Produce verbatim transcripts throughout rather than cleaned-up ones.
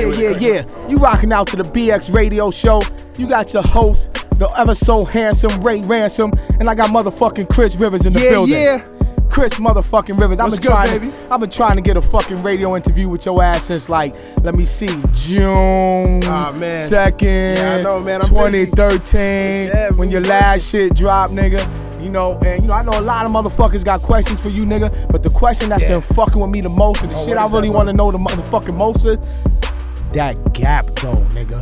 Yeah, yeah, yeah. You rocking out to the B X Radio Show. You got your host, the ever so handsome Ray Ransom, and I got motherfucking Chris Rivers in the yeah, building. Yeah, yeah. Chris motherfucking Rivers. I've What's been good, trying. baby? I've been trying to get a fucking radio interview with your ass since like, let me see, June oh, man. second, yeah, I know, man. I'm twenty thirteen, yeah, when your last shit dropped, nigga. You know, and you know, I know a lot of motherfuckers got questions for you, nigga. But the question that's Yeah. been fucking with me the most, and the Oh, shit what I is really that, want to know the motherfucking most is that gap, though, nigga.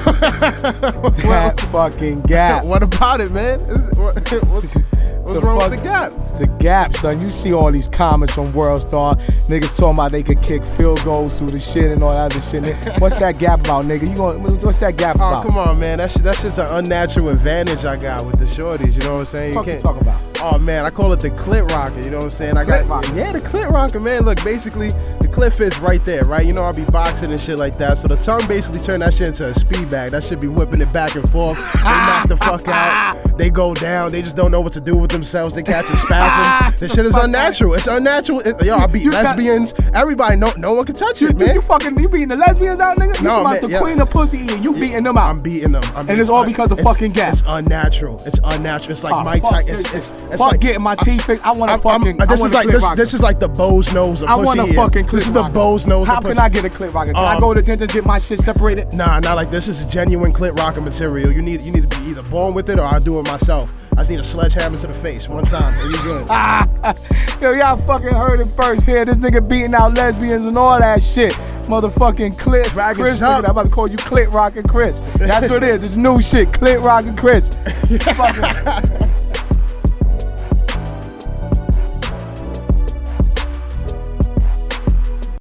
That fucking gap. What about it, man? Is- what- What's, what's The wrong fuck- with the gap? It's a gap, son. You see all these comments from World Star. Niggas talking about they could kick field goals through the shit and all that other shit. What's that gap about, nigga? You going what's that gap Oh, about? come on, man. That's that's just an unnatural advantage I got with the shorties. You know what I'm saying? What the you fuck you talking about? Oh man, I call it the clit rocker. You know what I'm saying? I Clit got rocker. yeah, the clit rocker, man. Look, basically the clit fits right there, right? You know I be boxing and shit like that. So the tongue basically turned that shit into a speed bag. That should be whipping it back and forth. They knock the fuck out. They go down. They just don't know what to do with themselves. They catching spasms. This shit is unnatural. It's unnatural. It, yo, I beat You got- lesbians. Everybody, no, no one can touch You, it, you, man. you fucking you beating the lesbians out, nigga? You No, talking about man, the yeah. queen of pussy eating? You beating them out? I'm beating them. I'm And beating- it's all because of it's- fucking gap. It's unnatural. It's unnatural. It's like Oh, Mike fuck Tyson. this It's, shit. it's, it's Fuck like getting my teeth fixed. I want a I'm- fucking. I'm- I this want is a like clit this. rocker. This is like the Bo's nose of I pussy want a is. fucking clip This is the rocker. Bo's nose. How of can pussy. I get a clip rocker? Can I Um, go to the dentist get my shit separated? Nah, not like this. This is genuine clit rocker material. You need you need to be either born with it or I'll do it myself. I just need a sledgehammer to the face one time and you good. Ah, yo, y'all fucking heard it first here. This nigga beating out lesbians and all that shit. Motherfucking clit. Drag it Chris, up. nigga, I'm about to call you Clit Rockin' Chris. That's what it is. It's new shit. Clit Rockin' Chris. Fucking-